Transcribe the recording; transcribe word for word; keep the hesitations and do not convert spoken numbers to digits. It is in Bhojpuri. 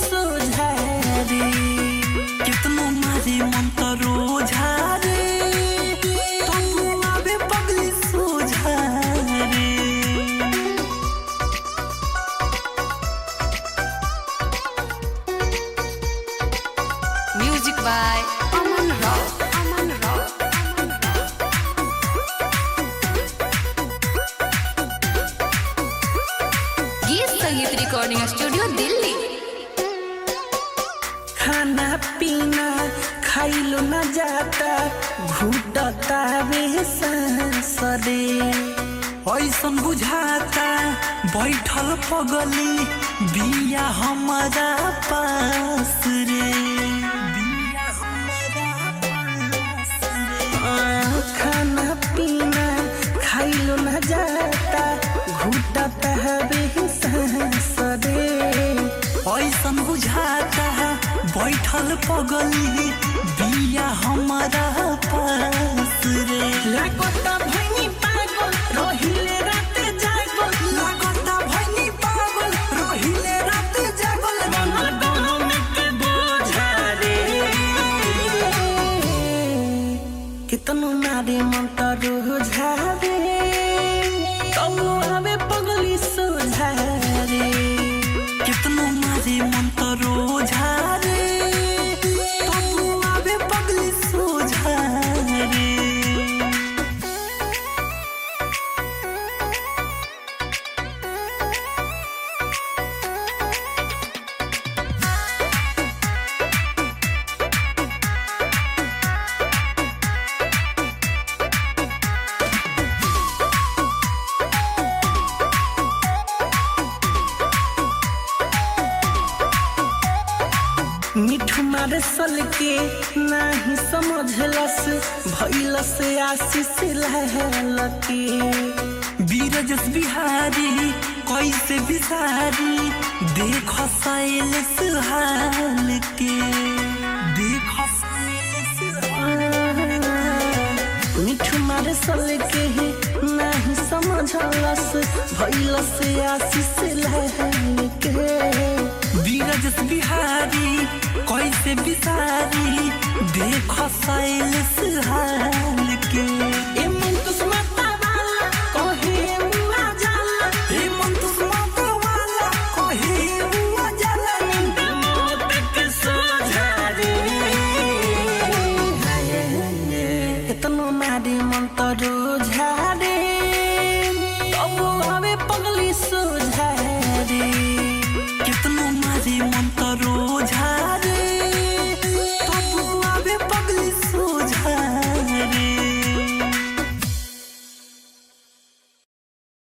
सोझा रे कितनो मारे मंतरो झारे तू आवे पगली सोझा रे। म्यूजिक बाय अमन राव अमन राव गीत संगीत रिकॉर्डिंग स्टूडियो दिल्ली। खाना पीना खाइलो न जाता घुटता वे सांस रे ऐसन बुझाता बैठल पगली बिया हमारा पास रे बिया हमारा पास रे। खाना पीना खाइलो न जाता घुटता वे सांस रे ऐसन बुझाता बैठल पगली बिया हमारा पास रे। लागता भैनी पागल रहिले रात जागल लागता भैनी पागल रहिले रात जागल मन गम के बोझा रे कितनो मारे मन तरो झारे तू आवे पगली सोझा रे कितनो मारे मन तरो झारे तू आवे पगली सोझा रे। मिठू मारे सल के नाही समझलस भइलस आशीष लहलके बीरजस बिहारी कैसे बिसारी देख सैल सुहाल के देख मिठू मारे सल के नाही समझलस भइलस आशीष लहलके बीरजस बिहारी कैसे बिसारी देख सैल सुहाल के ए मन तुस्मता वाला कहे हुआ जाला ए मन तुस्मता वाला कहे हुआ जाला नींद मौत के सोझा रे इतनो मारे मन तरो